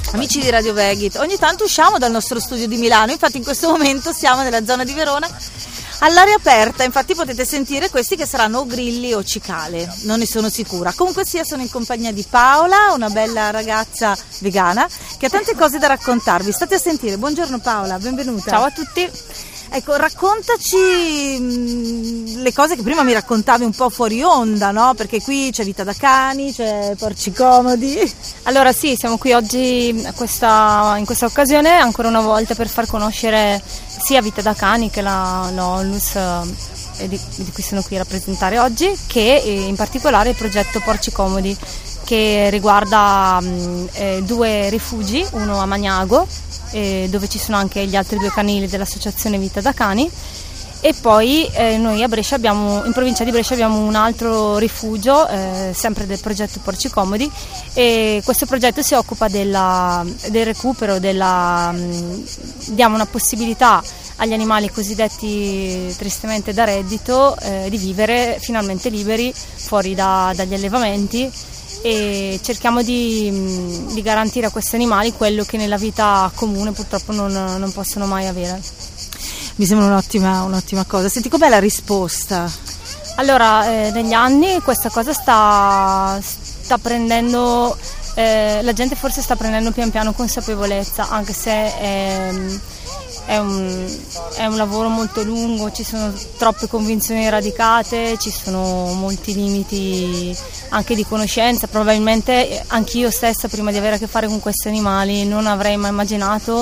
Amici di Radio Veghit, ogni tanto usciamo dal nostro studio di Milano, infatti in questo momento siamo nella zona di Verona all'aria aperta, infatti potete sentire questi che saranno o grilli o cicale, non ne sono sicura. Comunque sia, sono in compagnia di Paola, una bella ragazza vegana che ha tante cose da raccontarvi. State a sentire. Buongiorno Paola, benvenuta. Ciao a tutti. Ecco, raccontaci le cose che prima mi raccontavi un po' fuori onda, no? Perché qui c'è Vita da Cani, c'è Porci Comodi. Allora sì, siamo qui oggi in questa occasione ancora una volta per far conoscere sia Vita da Cani che l'Onlus di cui sono qui a rappresentare oggi, che in particolare il progetto Porci Comodi, che riguarda 2 rifugi, uno a Magnago, dove ci sono anche gli altri 2 canili dell'associazione Vita da Cani, e poi noi a Brescia in provincia di Brescia abbiamo un altro rifugio sempre del progetto Porci Comodi, e questo progetto si occupa del recupero, diamo una possibilità agli animali cosiddetti tristemente da reddito di vivere finalmente liberi fuori dagli allevamenti, e cerchiamo di garantire a questi animali quello che nella vita comune purtroppo non possono mai avere. Mi sembra un'ottima cosa. Senti, com'è la risposta? Allora, negli anni questa cosa sta prendendo, la gente forse sta prendendo pian piano consapevolezza, anche se è un lavoro molto lungo, ci sono troppe convinzioni radicate, ci sono molti limiti anche di conoscenza. Probabilmente anch'io stessa, prima di avere a che fare con questi animali, non avrei mai immaginato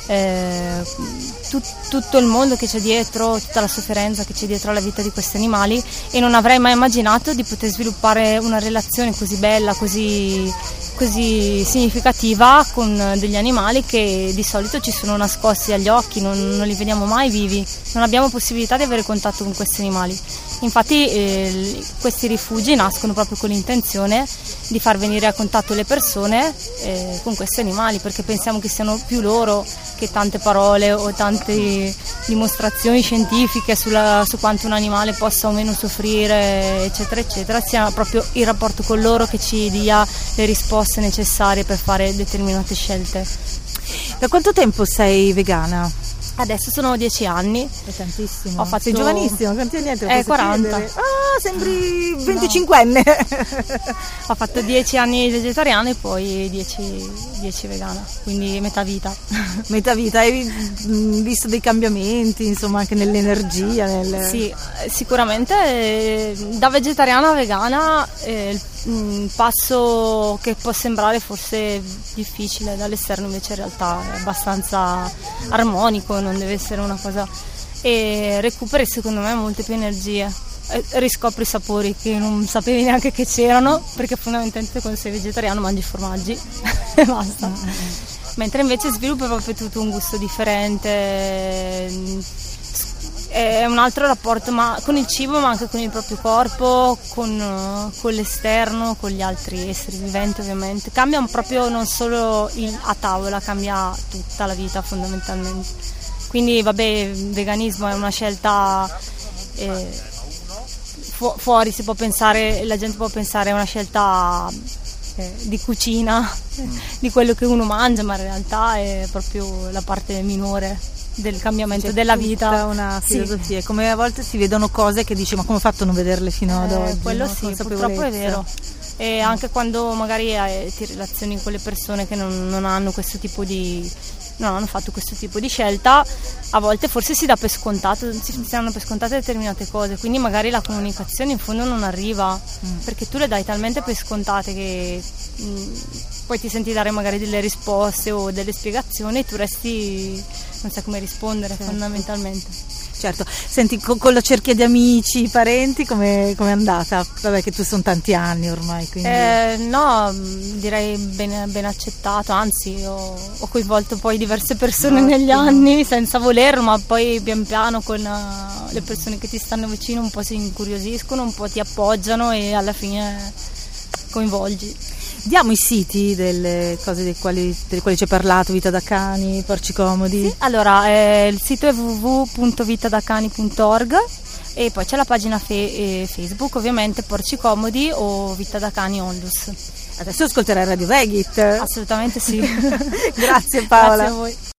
tutto il mondo che c'è dietro, tutta la sofferenza che c'è dietro alla vita di questi animali, e non avrei mai immaginato di poter sviluppare una relazione così bella, così significativa con degli animali che di solito ci sono nascosti agli occhi, non li vediamo mai vivi, non abbiamo possibilità di avere contatto con questi animali. Infatti questi rifugi nascono proprio con l'intenzione di far venire a contatto le persone con questi animali, perché pensiamo che siano più loro che tante parole o tante dimostrazioni scientifiche su quanto un animale possa o meno soffrire, eccetera eccetera, sia proprio il rapporto con loro che ci dia le risposte necessarie per fare determinate scelte. Da quanto tempo sei vegana? Adesso sono 10 anni. È tantissimo. Sei giovanissima, quanti anni hai? 40. Ah, sembri 25enne. Ho fatto 10 anni vegetariana e poi 10 vegana, quindi metà vita. Metà vita, hai visto dei cambiamenti, insomma, anche nell'energia? Sì, sicuramente da vegetariana a vegana il passo che può sembrare forse difficile dall'esterno, invece in realtà è abbastanza armonico, non deve essere una cosa, e recuperi secondo me molte più energie, riscopri sapori che non sapevi neanche che c'erano, perché fondamentalmente quando sei vegetariano mangi formaggi e basta, mentre invece sviluppi proprio tutto un gusto differente. È un altro rapporto con il cibo, ma anche con il proprio corpo, con l'esterno, con gli altri esseri viventi ovviamente. Cambia proprio non solo a tavola, cambia tutta la vita fondamentalmente. Quindi vabbè, il veganismo è una scelta fuori, si può pensare, la gente può pensare è una scelta di cucina, di quello che uno mangia, ma in realtà è proprio la parte minore del cambiamento della vita. Una filosofia, sì. Come a volte si vedono cose che dici ma come ho fatto a non vederle fino ad oggi? Quello no? Sì, purtroppo è vero. E anche quando magari ti relazioni con le persone che non hanno questo tipo di, non hanno fatto questo tipo di scelta, a volte forse si danno per scontate determinate cose, quindi magari la comunicazione in fondo non arriva, perché tu le dai talmente per scontate che poi ti senti dare magari delle risposte o delle spiegazioni e tu resti, non sai come rispondere, certo. Fondamentalmente. Certo, senti, con la cerchia di amici, parenti, come è andata? Vabbè che tu sono tanti anni ormai, quindi... No, direi ben accettato, anzi ho coinvolto poi diverse persone negli anni senza volerlo, ma poi pian piano con le persone che ti stanno vicino un po' si incuriosiscono, un po' ti appoggiano e alla fine coinvolgi. Diamo i siti delle cose delle quali ci hai parlato, Vita da Cani, Porci Comodi. Sì, allora il sito è www.vitadacani.org e poi c'è la pagina Facebook, ovviamente Porci Comodi o Vita da Cani Onlus. Adesso ascolterai Radio Vegit. Assolutamente sì. Grazie Paola. Grazie a voi.